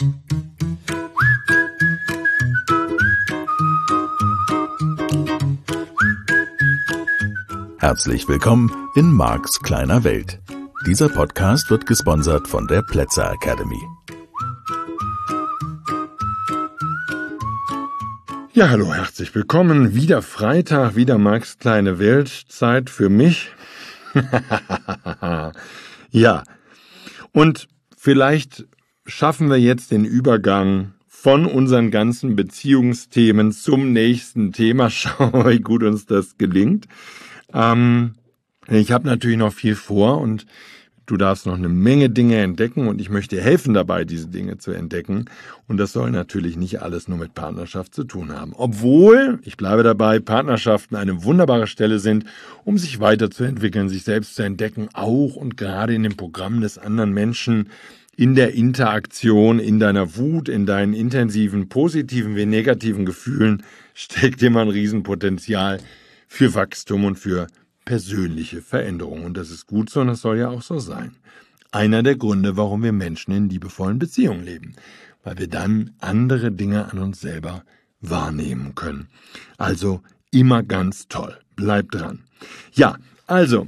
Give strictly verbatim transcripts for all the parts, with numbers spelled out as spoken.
Herzlich willkommen in Marks kleiner Welt. Dieser Podcast wird gesponsert von der Plätzer Academy. Ja, hallo, herzlich willkommen. Wieder Freitag, wieder Marks kleine Welt. Zeit für mich. Ja, und vielleicht schaffen wir jetzt den Übergang von unseren ganzen Beziehungsthemen zum nächsten Thema. Schauen wir, wie gut uns das gelingt. Ähm, ich habe natürlich noch viel vor und du darfst noch eine Menge Dinge entdecken und ich möchte dir helfen dabei, diese Dinge zu entdecken. Und das soll natürlich nicht alles nur mit Partnerschaft zu tun haben. Obwohl, ich bleibe dabei, Partnerschaften eine wunderbare Stelle sind, um sich weiterzuentwickeln, sich selbst zu entdecken, auch und gerade in dem Programm des anderen Menschen, in der Interaktion, in deiner Wut, in deinen intensiven, positiven wie negativen Gefühlen steckt immer ein Riesenpotenzial für Wachstum und für persönliche Veränderung. Und das ist gut so und das soll ja auch so sein. Einer der Gründe, warum wir Menschen in liebevollen Beziehungen leben. Weil wir dann andere Dinge an uns selber wahrnehmen können. Also immer ganz toll. Bleib dran. Ja, also,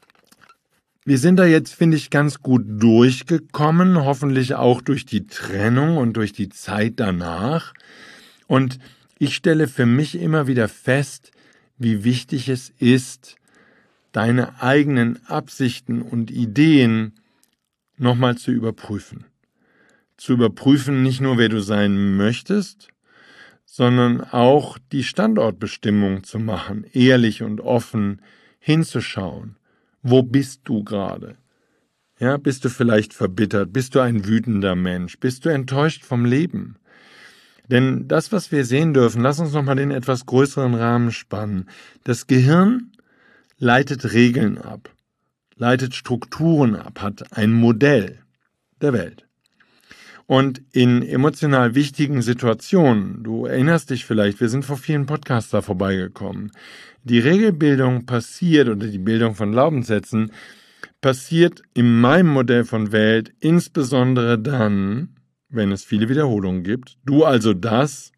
wir sind da jetzt, finde ich, ganz gut durchgekommen. Hoffentlich auch durch die Trennung und durch die Zeit danach. Und ich stelle für mich immer wieder fest, wie wichtig es ist, deine eigenen Absichten und Ideen nochmal zu überprüfen. Zu überprüfen nicht nur, wer du sein möchtest, sondern auch die Standortbestimmung zu machen, ehrlich und offen hinzuschauen. Wo bist du gerade? Ja, bist du vielleicht verbittert? Bist du ein wütender Mensch? Bist du enttäuscht vom Leben? Denn das, was wir sehen dürfen, lass uns nochmal den etwas größeren Rahmen spannen. Das Gehirn leitet Regeln ab, leitet Strukturen ab, hat ein Modell der Welt. Und in emotional wichtigen Situationen, du erinnerst dich vielleicht, wir sind vor vielen Podcasts da vorbeigekommen, die Regelbildung passiert oder die Bildung von Glaubenssätzen passiert in meinem Modell von Welt insbesondere dann, wenn es viele Wiederholungen gibt. Du also das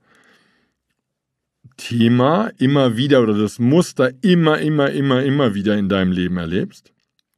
Thema immer wieder oder das Muster immer, immer, immer, immer wieder in deinem Leben erlebst.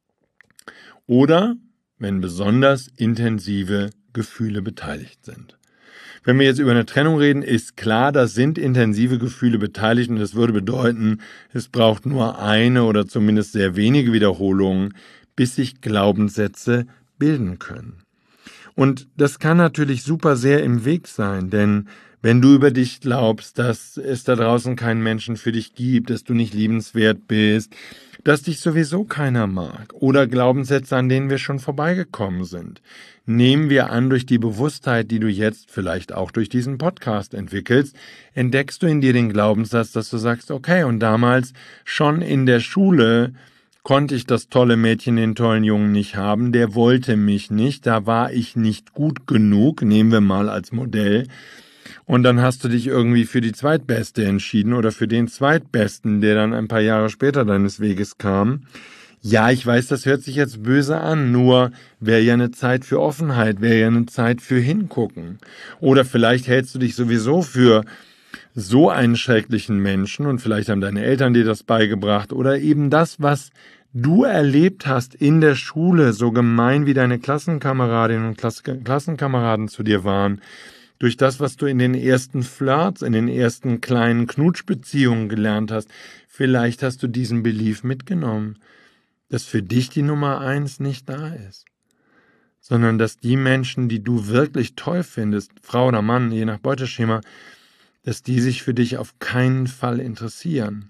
Oder wenn besonders intensive Gefühle beteiligt sind. Wenn wir jetzt über eine Trennung reden, ist klar, da sind intensive Gefühle beteiligt und das würde bedeuten, es braucht nur eine oder zumindest sehr wenige Wiederholungen, bis sich Glaubenssätze bilden können. Und das kann natürlich super sehr im Weg sein, denn wenn du über dich glaubst, dass es da draußen keinen Menschen für dich gibt, dass du nicht liebenswert bist, dass dich sowieso keiner mag oder Glaubenssätze, an denen wir schon vorbeigekommen sind, nehmen wir an, durch die Bewusstheit, die du jetzt vielleicht auch durch diesen Podcast entwickelst, entdeckst du in dir den Glaubenssatz, dass du sagst, okay, und damals schon in der Schule konnte ich das tolle Mädchen, den tollen Jungen nicht haben, der wollte mich nicht, da war ich nicht gut genug, nehmen wir mal als Modell. Und dann hast du dich irgendwie für die Zweitbeste entschieden oder für den Zweitbesten, der dann ein paar Jahre später deines Weges kam. Ja, ich weiß, das hört sich jetzt böse an, nur wäre ja eine Zeit für Offenheit, wäre ja eine Zeit für Hingucken. Oder vielleicht hältst du dich sowieso für so einen schrecklichen Menschen und vielleicht haben deine Eltern dir das beigebracht oder eben das, was du erlebt hast in der Schule, so gemein wie deine Klassenkameradinnen und Klass- Klassenkameraden zu dir waren, durch das, was du in den ersten Flirts, in den ersten kleinen Knutschbeziehungen gelernt hast, vielleicht hast du diesen Belief mitgenommen, dass für dich die Nummer eins nicht da ist, sondern dass die Menschen, die du wirklich toll findest, Frau oder Mann, je nach Beuteschema, dass die sich für dich auf keinen Fall interessieren.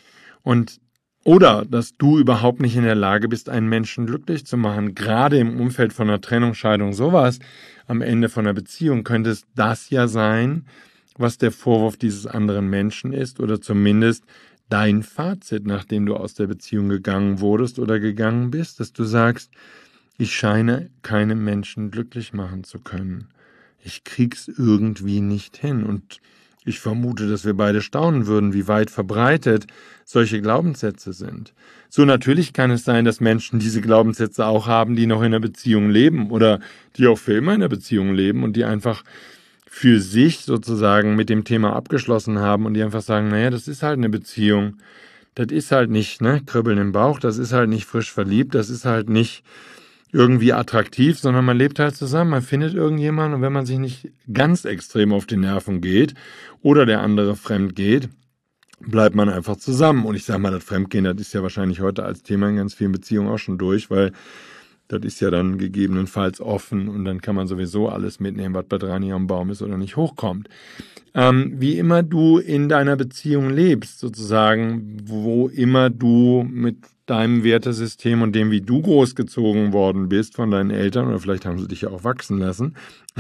Und oder dass du überhaupt nicht in der Lage bist, einen Menschen glücklich zu machen. Gerade im Umfeld von einer Trennung, Scheidung, sowas, am Ende von einer Beziehung könnte es das ja sein, was der Vorwurf dieses anderen Menschen ist oder zumindest dein Fazit, nachdem du aus der Beziehung gegangen wurdest oder gegangen bist, dass du sagst, ich scheine keine Menschen glücklich machen zu können. Ich krieg's irgendwie nicht hin. Und Ich vermute, dass wir beide staunen würden, wie weit verbreitet solche Glaubenssätze sind. So, natürlich kann es sein, dass Menschen diese Glaubenssätze auch haben, die noch in einer Beziehung leben oder die auch für immer in einer Beziehung leben und die einfach für sich sozusagen mit dem Thema abgeschlossen haben und die einfach sagen, naja, das ist halt eine Beziehung. Das ist halt nicht, ne, Kribbeln im Bauch, das ist halt nicht frisch verliebt, das ist halt nicht irgendwie attraktiv, sondern man lebt halt zusammen, man findet irgendjemanden und wenn man sich nicht ganz extrem auf die Nerven geht oder der andere fremd geht, bleibt man einfach zusammen. Und ich sage mal, das Fremdgehen, das ist ja wahrscheinlich heute als Thema in ganz vielen Beziehungen auch schon durch, weil das ist ja dann gegebenenfalls offen und dann kann man sowieso alles mitnehmen, was bei dran hier am Baum ist oder nicht hochkommt. Ähm, wie immer du in deiner Beziehung lebst, sozusagen, wo immer du mit deinem Wertesystem und dem, wie du großgezogen worden bist von deinen Eltern, oder vielleicht haben sie dich ja auch wachsen lassen,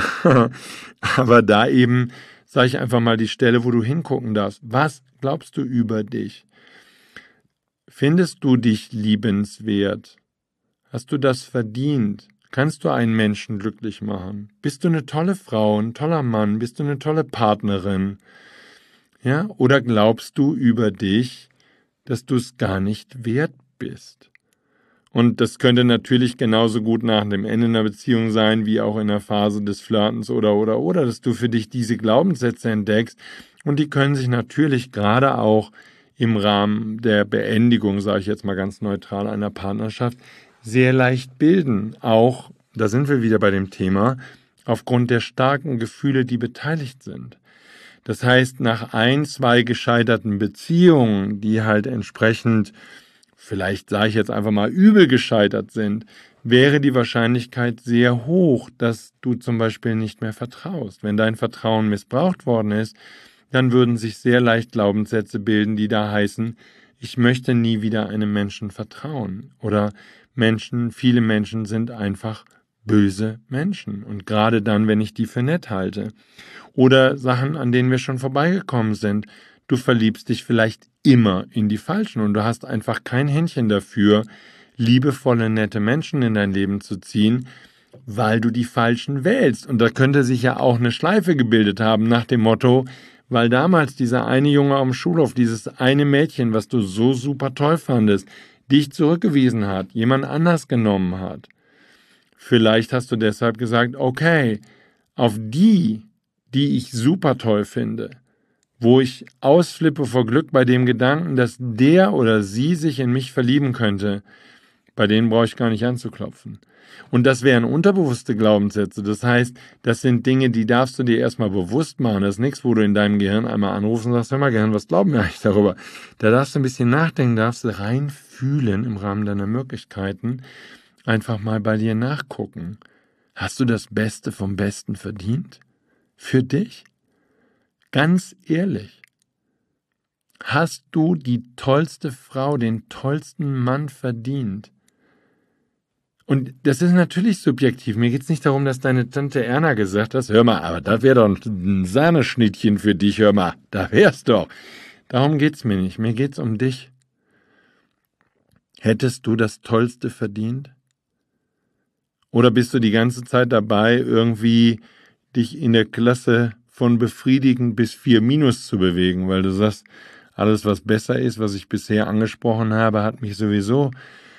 aber da eben, sage ich einfach mal, die Stelle, wo du hingucken darfst. Was glaubst du über dich? Findest du dich liebenswert? Hast du das verdient? Kannst du einen Menschen glücklich machen? Bist du eine tolle Frau, ein toller Mann? Bist du eine tolle Partnerin? Ja? Oder glaubst du über dich, dass du es gar nicht wert bist? Und das könnte natürlich genauso gut nach dem Ende einer Beziehung sein, wie auch in der Phase des Flirtens oder, oder, oder, dass du für dich diese Glaubenssätze entdeckst. Und die können sich natürlich gerade auch im Rahmen der Beendigung, sage ich jetzt mal ganz neutral, einer Partnerschaft, sehr leicht bilden. Auch, da sind wir wieder bei dem Thema, aufgrund der starken Gefühle, die beteiligt sind. Das heißt, nach ein, zwei gescheiterten Beziehungen, die halt entsprechend, vielleicht sage ich jetzt einfach mal, übel gescheitert sind, wäre die Wahrscheinlichkeit sehr hoch, dass du zum Beispiel nicht mehr vertraust. Wenn dein Vertrauen missbraucht worden ist, dann würden sich sehr leicht Glaubenssätze bilden, die da heißen, ich möchte nie wieder einem Menschen vertrauen. Oder Menschen, viele Menschen sind einfach böse Menschen. Und gerade dann, wenn ich die für nett halte. Oder Sachen, an denen wir schon vorbeigekommen sind. Du verliebst dich vielleicht immer in die Falschen und du hast einfach kein Händchen dafür, liebevolle, nette Menschen in dein Leben zu ziehen, weil du die Falschen wählst. Und da könnte sich ja auch eine Schleife gebildet haben nach dem Motto, weil damals dieser eine Junge am Schulhof, dieses eine Mädchen, was du so super toll fandest, dich zurückgewiesen hat, jemand anders genommen hat. Vielleicht hast du deshalb gesagt, okay, auf die, die ich super toll finde, wo ich ausflippe vor Glück bei dem Gedanken, dass der oder sie sich in mich verlieben könnte, bei denen brauche ich gar nicht anzuklopfen. Und das wären unterbewusste Glaubenssätze. Das heißt, das sind Dinge, die darfst du dir erstmal bewusst machen. Das ist nichts, wo du in deinem Gehirn einmal anrufst und sagst, hör mal Gehirn, was glauben wir eigentlich darüber? Da darfst du ein bisschen nachdenken, darfst du reinfühlen im Rahmen deiner Möglichkeiten, einfach mal bei dir nachgucken. Hast du das Beste vom Besten verdient? Für dich? Ganz ehrlich. Hast du die tollste Frau, den tollsten Mann verdient? Und das ist natürlich subjektiv. Mir geht es nicht darum, dass deine Tante Erna gesagt hat, hör mal, aber das wäre doch ein Sahneschnittchen für dich, hör mal, da wär's doch. Darum geht's mir nicht. Mir geht's um dich. Hättest du das Tollste verdient? Oder bist du die ganze Zeit dabei, irgendwie dich in der Klasse von befriedigend bis vier minus zu bewegen, weil du sagst, alles, was besser ist, was ich bisher angesprochen habe, hat mich sowieso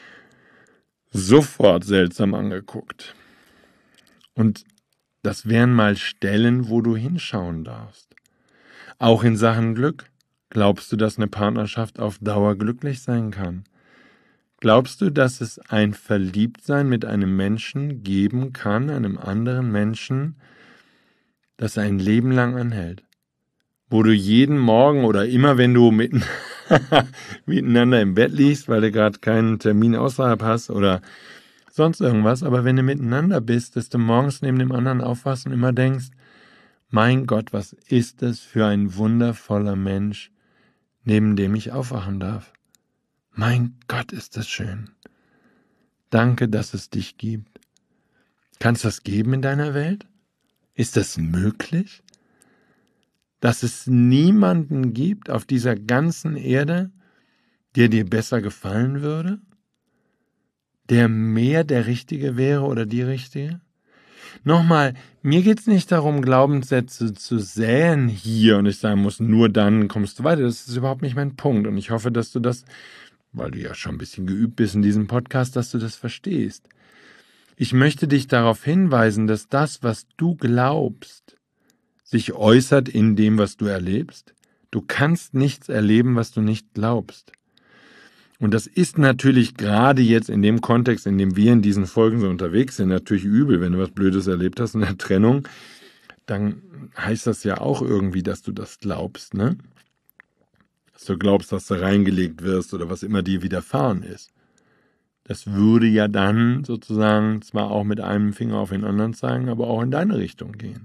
sofort seltsam angeguckt. Und das wären mal Stellen, wo du hinschauen darfst. Auch in Sachen Glück. Glaubst du, dass eine Partnerschaft auf Dauer glücklich sein kann? Glaubst du, dass es ein Verliebtsein mit einem Menschen geben kann, einem anderen Menschen, das ein Leben lang anhält? Wo du jeden Morgen oder immer, wenn du mitten miteinander im Bett liegst, weil du gerade keinen Termin außerhalb hast oder sonst irgendwas, aber wenn du miteinander bist, dass du morgens neben dem anderen aufwachst und immer denkst, mein Gott, was ist das für ein wundervoller Mensch, neben dem ich aufwachen darf. Mein Gott, ist das schön. Danke, dass es dich gibt. Kann es das geben in deiner Welt? Ist das möglich? Dass es niemanden gibt auf dieser ganzen Erde, der dir besser gefallen würde? Der mehr der Richtige wäre oder die Richtige? Nochmal, mir geht es nicht darum, Glaubenssätze zu säen hier und ich sagen muss, nur dann kommst du weiter. Das ist überhaupt nicht mein Punkt. Und ich hoffe, dass du das, weil du ja schon ein bisschen geübt bist in diesem Podcast, dass du das verstehst. Ich möchte dich darauf hinweisen, dass das, was du glaubst, sich äußert in dem, was du erlebst. Du kannst nichts erleben, was du nicht glaubst. Und das ist natürlich gerade jetzt in dem Kontext, in dem wir in diesen Folgen so unterwegs sind, natürlich übel, wenn du was Blödes erlebt hast in der Trennung, dann heißt das ja auch irgendwie, dass du das glaubst, ne? Dass du glaubst, dass du reingelegt wirst oder was immer dir widerfahren ist. Das würde ja dann sozusagen zwar auch mit einem Finger auf den anderen zeigen, aber auch in deine Richtung gehen.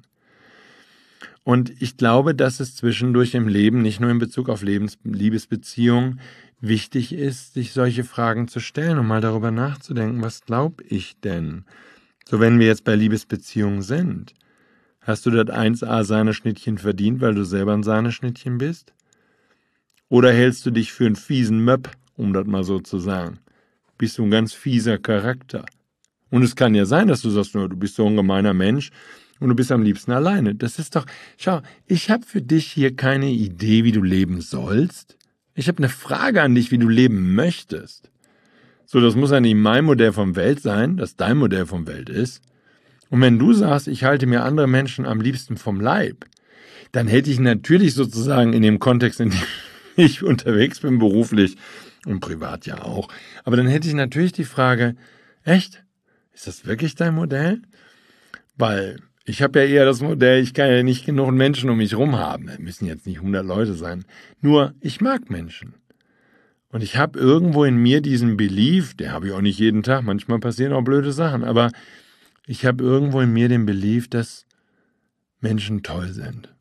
Und ich glaube, dass es zwischendurch im Leben, nicht nur in Bezug auf Lebens- Liebesbeziehungen, wichtig ist, sich solche Fragen zu stellen und mal darüber nachzudenken, was glaube ich denn? So, wenn wir jetzt bei Liebesbeziehungen sind, hast du das eins a Sahneschnittchen verdient, weil du selber ein Sahneschnittchen bist? Oder hältst du dich für einen fiesen Möpp, um das mal so zu sagen? Bist du ein ganz fieser Charakter? Und es kann ja sein, dass du sagst, du bist so ein gemeiner Mensch und du bist am liebsten alleine. Das ist doch, schau, ich habe für dich hier keine Idee, wie du leben sollst. Ich habe eine Frage an dich, wie du leben möchtest. So, das muss ja nicht mein Modell von Welt sein, das dein Modell von Welt ist. Und wenn du sagst, ich halte mir andere Menschen am liebsten vom Leib, dann hätte ich natürlich sozusagen in dem Kontext, in dem ich unterwegs bin, beruflich und privat ja auch, aber dann hätte ich natürlich die Frage, echt? Ist das wirklich dein Modell? Weil ich habe ja eher das Modell, ich kann ja nicht genug Menschen um mich rum haben. Das müssen jetzt nicht hundert Leute sein. Nur, ich mag Menschen. Und ich habe irgendwo in mir diesen Belief, der habe ich auch nicht jeden Tag, manchmal passieren auch blöde Sachen, aber ich habe irgendwo in mir den Belief, dass Menschen toll sind.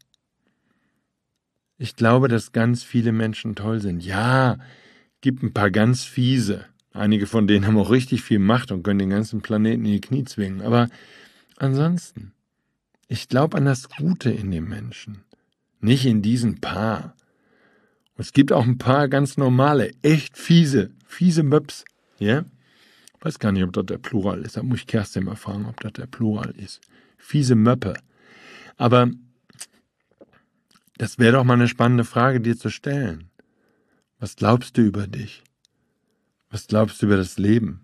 Ich glaube, dass ganz viele Menschen toll sind. Ja, gibt ein paar ganz fiese. Einige von denen haben auch richtig viel Macht und können den ganzen Planeten in die Knie zwingen. Aber ansonsten, ich glaube an das Gute in dem Menschen, nicht in diesen paar. Und es gibt auch ein paar ganz normale, echt fiese, fiese Möps. Ja? Ich weiß gar nicht, ob das der Plural ist. Da muss ich Kerstin mal fragen, ob das der Plural ist. Fiese Möppe. Aber das wäre doch mal eine spannende Frage, dir zu stellen. Was glaubst du über dich? Was glaubst du über das Leben?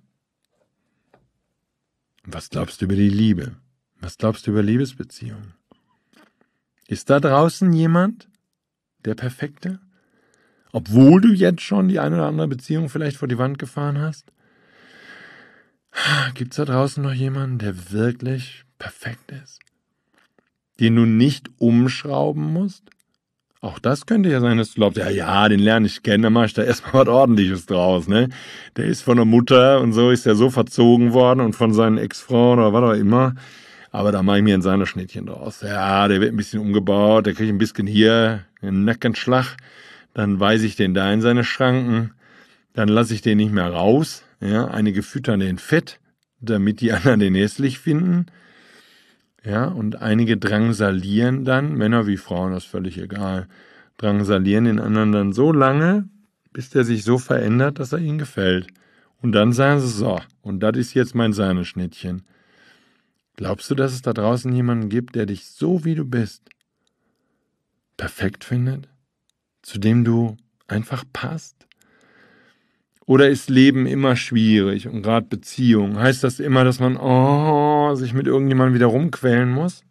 Was glaubst du über die Liebe? Was glaubst du über Liebesbeziehungen? Ist da draußen jemand, der Perfekte? Obwohl du jetzt schon die eine oder andere Beziehung vielleicht vor die Wand gefahren hast? Gibt es da draußen noch jemanden, der wirklich perfekt ist? Den du nicht umschrauben musst? Auch das könnte ja sein, dass du glaubst, ja, ja, den lerne ich kennen, dann mache ich da erstmal was Ordentliches draus, ne? Der ist von der Mutter und so, ist der so verzogen worden und von seinen Ex-Frauen oder was auch immer. Aber da mache ich mir ein Sahneschnittchen draus. Ja, der wird ein bisschen umgebaut, der kriegt ein bisschen hier einen Nackenschlag. Dann weise ich den da in seine Schranken. Dann lasse ich den nicht mehr raus. Ja, einige füttern den fett, damit die anderen den hässlich finden. Ja, und einige drangsalieren dann, Männer wie Frauen, das ist völlig egal, drangsalieren den anderen dann so lange, bis der sich so verändert, dass er ihnen gefällt. Und dann sagen sie, so, und das ist jetzt mein Sahneschnittchen. Glaubst du, dass es da draußen jemanden gibt, der dich so wie du bist perfekt findet? Zu dem du einfach passt? Oder ist Leben immer schwierig und gerade Beziehung? Heißt das immer, dass man oh, sich mit irgendjemandem wieder rumquälen muss?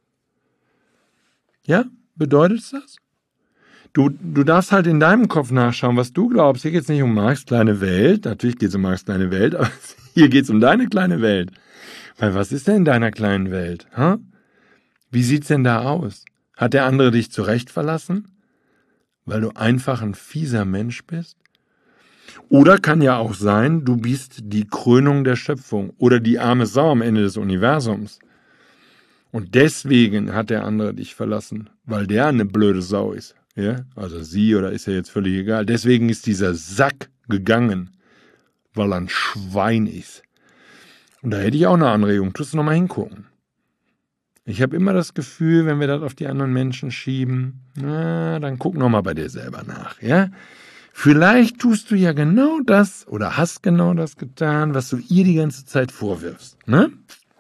Ja, bedeutet es das? Du, du darfst halt in deinem Kopf nachschauen, was du glaubst. Hier geht es nicht um Marx' kleine Welt. Natürlich geht es um Marx' kleine Welt, aber hier geht es um deine kleine Welt. Weil was ist denn in deiner kleinen Welt? Huh? Wie sieht's denn da aus? Hat der andere dich zurecht verlassen? Weil du einfach ein fieser Mensch bist? Oder kann ja auch sein, du bist die Krönung der Schöpfung oder die arme Sau am Ende des Universums. Und deswegen hat der andere dich verlassen, weil der eine blöde Sau ist. Ja? Also sie oder ist ja jetzt völlig egal. Deswegen ist dieser Sack gegangen, weil er ein Schwein ist. Und da hätte ich auch eine Anregung. Tust du noch mal hingucken. Ich habe immer das Gefühl, wenn wir das auf die anderen Menschen schieben, na, dann guck noch mal bei dir selber nach, ja? Vielleicht tust du ja genau das oder hast genau das getan, was du ihr die ganze Zeit vorwirfst, ne?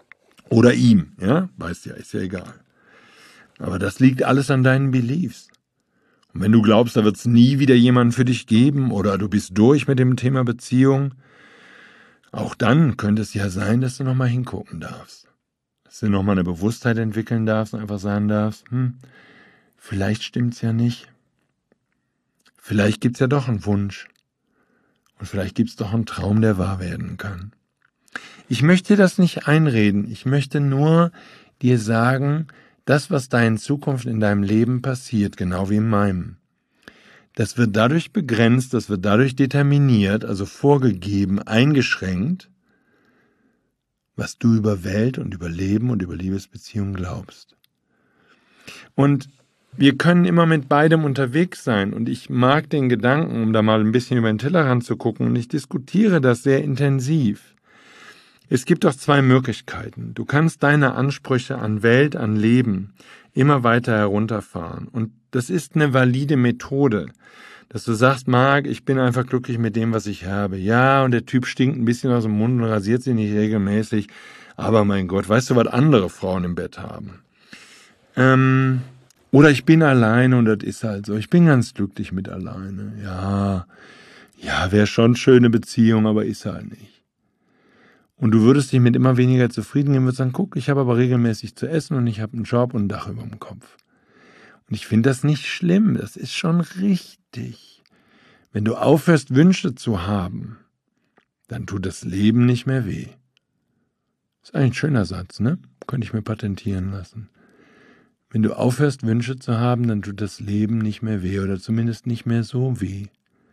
Oder ihm, ja, weißt ja, ist ja egal. Aber das liegt alles an deinen Beliefs. Und wenn du glaubst, da wird es nie wieder jemanden für dich geben oder du bist durch mit dem Thema Beziehung, auch dann könnte es ja sein, dass du nochmal hingucken darfst. Dass du nochmal eine Bewusstheit entwickeln darfst und einfach sagen darfst, hm, vielleicht stimmt's ja nicht. Vielleicht gibt's ja doch einen Wunsch. Und vielleicht gibt's doch einen Traum, der wahr werden kann. Ich möchte dir das nicht einreden. Ich möchte nur dir sagen, das, was da in Zukunft in deinem Leben passiert, genau wie in meinem, das wird dadurch begrenzt, das wird dadurch determiniert, also vorgegeben, eingeschränkt, was du über Welt und über Leben und über Liebesbeziehungen glaubst. Und wir können immer mit beidem unterwegs sein und ich mag den Gedanken, um da mal ein bisschen über den Tellerrand zu gucken, und ich diskutiere das sehr intensiv. Es gibt doch zwei Möglichkeiten. Du kannst deine Ansprüche an Welt, an Leben immer weiter herunterfahren. Und das ist eine valide Methode, dass du sagst, Marc, ich bin einfach glücklich mit dem, was ich habe. Ja, und der Typ stinkt ein bisschen aus dem Mund und rasiert sich nicht regelmäßig. Aber mein Gott, weißt du, was andere Frauen im Bett haben? Ähm, oder ich bin alleine und das ist halt so. Ich bin ganz glücklich mit alleine. Ja, ja, wäre schon eine schöne Beziehung, aber ist halt nicht. Und du würdest dich mit immer weniger zufrieden geben und würdest sagen, guck, ich habe aber regelmäßig zu essen und ich habe einen Job und ein Dach über dem Kopf. Und ich finde das nicht schlimm, das ist schon richtig. Wenn du aufhörst, Wünsche zu haben, dann tut das Leben nicht mehr weh. Ist eigentlich ein schöner Satz, ne? Könnte ich mir patentieren lassen. Wenn du aufhörst, Wünsche zu haben, dann tut das Leben nicht mehr weh oder zumindest nicht mehr so weh.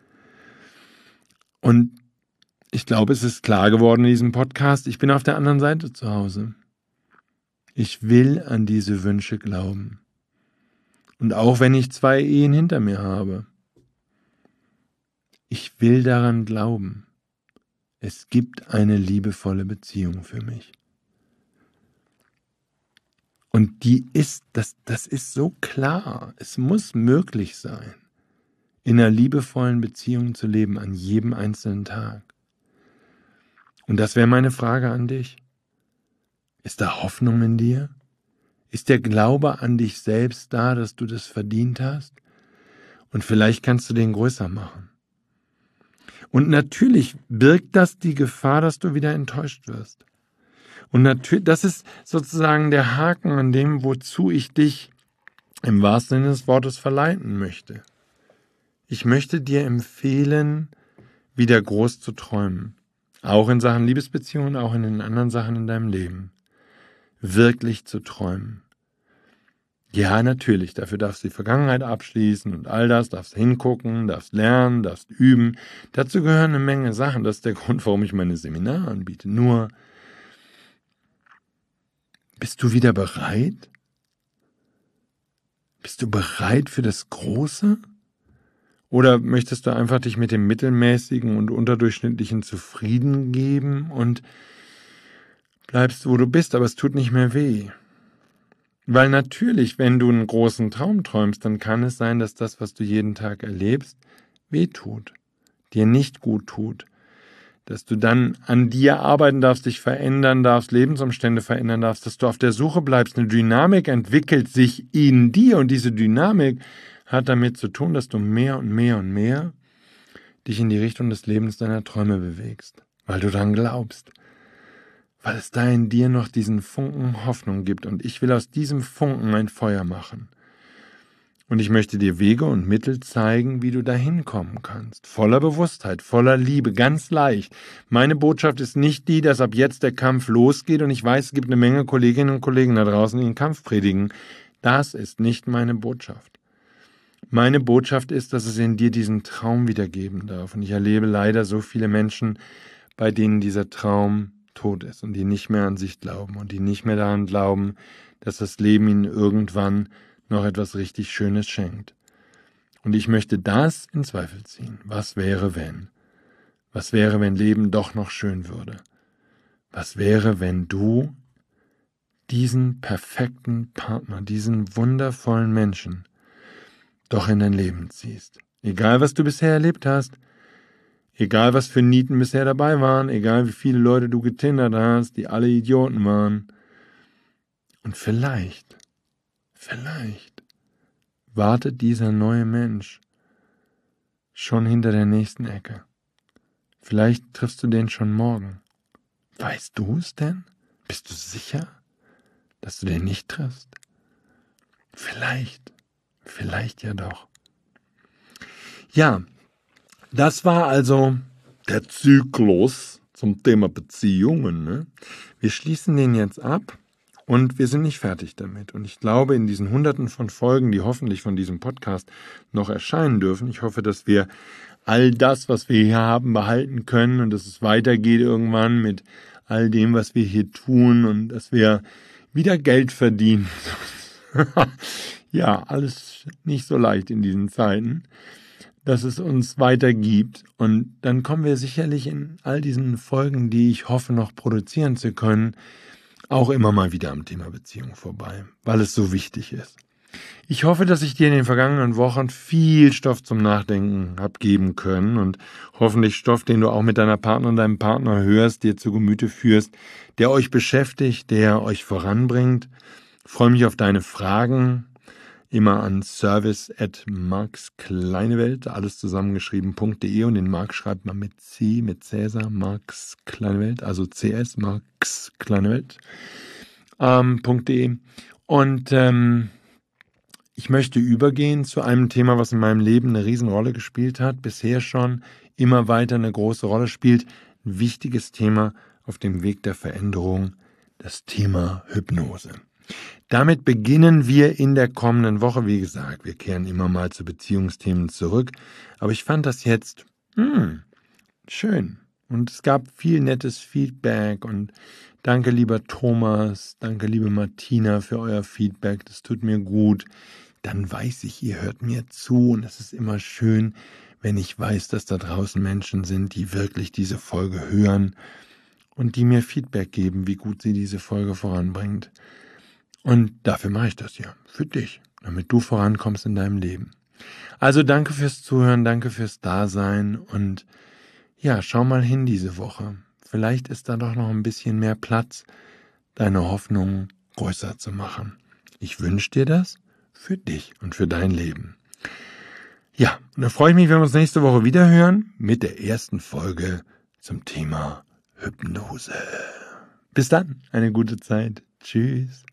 Und ich glaube, es ist klar geworden in diesem Podcast, ich bin auf der anderen Seite zu Hause. Ich will an diese Wünsche glauben. Und auch wenn ich zwei Ehen hinter mir habe, ich will daran glauben. Es gibt eine liebevolle Beziehung für mich. Und die ist, das, das ist so klar. Es muss möglich sein, in einer liebevollen Beziehung zu leben an jedem einzelnen Tag. Und das wäre meine Frage an dich. Ist da Hoffnung in dir? Ist der Glaube an dich selbst da, dass du das verdient hast? Und vielleicht kannst du den größer machen. Und natürlich birgt das die Gefahr, dass du wieder enttäuscht wirst. Und natürlich, das ist sozusagen der Haken an dem, wozu ich dich im wahrsten Sinne des Wortes verleiten möchte. Ich möchte dir empfehlen, wieder groß zu träumen. Auch in Sachen Liebesbeziehungen, auch in den anderen Sachen in deinem Leben. Wirklich zu träumen. Ja, natürlich, dafür darfst du die Vergangenheit abschließen und all das, darfst hingucken, darfst lernen, darfst üben. Dazu gehören eine Menge Sachen, das ist der Grund, warum ich meine Seminare anbiete. Nur, bist du wieder bereit? Bist du bereit für das Große? Oder möchtest du einfach dich mit dem Mittelmäßigen und Unterdurchschnittlichen zufrieden geben und bleibst, wo du bist, aber es tut nicht mehr weh? Weil natürlich, wenn du einen großen Traum träumst, dann kann es sein, dass das, was du jeden Tag erlebst, weh tut, dir nicht gut tut. Dass du dann an dir arbeiten darfst, dich verändern darfst, Lebensumstände verändern darfst, dass du auf der Suche bleibst. Eine Dynamik entwickelt sich in dir und diese Dynamik hat damit zu tun, dass du mehr und mehr und mehr dich in die Richtung des Lebens deiner Träume bewegst, weil du daran glaubst, weil es da in dir noch diesen Funken Hoffnung gibt und ich will aus diesem Funken ein Feuer machen. Und ich möchte dir Wege und Mittel zeigen, wie du da hinkommen kannst. Voller Bewusstheit, voller Liebe, ganz leicht. Meine Botschaft ist nicht die, dass ab jetzt der Kampf losgeht und ich weiß, es gibt eine Menge Kolleginnen und Kollegen da draußen, die den Kampf predigen. Das ist nicht meine Botschaft. Meine Botschaft ist, dass es in dir diesen Traum wiedergeben darf. Und ich erlebe leider so viele Menschen, bei denen dieser Traum tot ist und die nicht mehr an sich glauben und die nicht mehr daran glauben, dass das Leben ihnen irgendwann noch etwas richtig Schönes schenkt. Und ich möchte das in Zweifel ziehen. Was wäre, wenn? Was wäre, wenn Leben doch noch schön würde? Was wäre, wenn du diesen perfekten Partner, diesen wundervollen Menschen doch in dein Leben ziehst? Egal, was du bisher erlebt hast, egal, was für Nieten bisher dabei waren, egal, wie viele Leute du getindert hast, die alle Idioten waren, Und vielleicht, vielleicht wartet dieser neue Mensch schon hinter der nächsten Ecke. Vielleicht triffst du den schon morgen. Weißt du es denn? Bist du sicher, dass du den nicht triffst? Vielleicht, vielleicht ja doch. Ja, das war also der Zyklus zum Thema Beziehungen. Ne? Wir schließen den jetzt ab und wir sind nicht fertig damit. Und ich glaube, in diesen Hunderten von Folgen, die hoffentlich von diesem Podcast noch erscheinen dürfen, ich hoffe, dass wir all das, was wir hier haben, behalten können und dass es weitergeht irgendwann mit all dem, was wir hier tun und dass wir wieder Geld verdienen. Ja, alles nicht so leicht in diesen Zeiten, dass es uns weiter gibt. Und dann kommen wir sicherlich in all diesen Folgen, die ich hoffe noch produzieren zu können, auch immer mal wieder am Thema Beziehung vorbei, weil es so wichtig ist. Ich hoffe, dass ich dir in den vergangenen Wochen viel Stoff zum Nachdenken habe geben können und hoffentlich Stoff, den du auch mit deiner Partnerin, deinem Partner hörst, dir zu Gemüte führst, der euch beschäftigt, der euch voranbringt. Ich freue mich auf deine Fragen. Immer an service at markskleinewelt, alles zusammengeschrieben.de und den Mark schreibt man mit C, mit Cäsar, Marks Kleinewelt, also C S, Marks Kleinewelt, ähm, .de. Und ähm, ich möchte übergehen zu einem Thema, was in meinem Leben eine Riesenrolle gespielt hat, bisher schon immer weiter eine große Rolle spielt. Ein wichtiges Thema auf dem Weg der Veränderung, das Thema Hypnose. Damit beginnen wir in der kommenden Woche. Wie gesagt, wir kehren immer mal zu Beziehungsthemen zurück. Aber ich fand das jetzt hm, schön. Und es gab viel nettes Feedback. Und danke, lieber Thomas, danke, liebe Martina, für euer Feedback. Das tut mir gut. Dann weiß ich, ihr hört mir zu. Und es ist immer schön, wenn ich weiß, dass da draußen Menschen sind, die wirklich diese Folge hören und die mir Feedback geben, wie gut sie diese Folge voranbringt. Und dafür mache ich das ja, für dich, damit du vorankommst in deinem Leben. Also danke fürs Zuhören, danke fürs Dasein und ja, schau mal hin diese Woche. Vielleicht ist da doch noch ein bisschen mehr Platz, deine Hoffnungen größer zu machen. Ich wünsche dir das für dich und für dein Leben. Ja, und da freue ich mich, wenn wir uns nächste Woche wieder hören mit der ersten Folge zum Thema Hypnose. Bis dann, eine gute Zeit. Tschüss.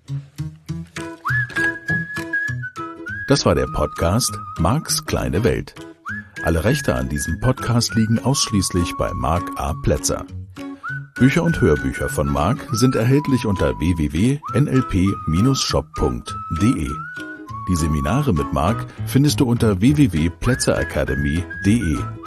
Das war der Podcast Marks kleine Welt. Alle Rechte an diesem Podcast liegen ausschließlich bei Mark A. Plätzer. Bücher und Hörbücher von Mark sind erhältlich unter w w w punkt n l p dash shop punkt d e. Die Seminare mit Mark findest du unter w w w punkt plätzer academy punkt d e.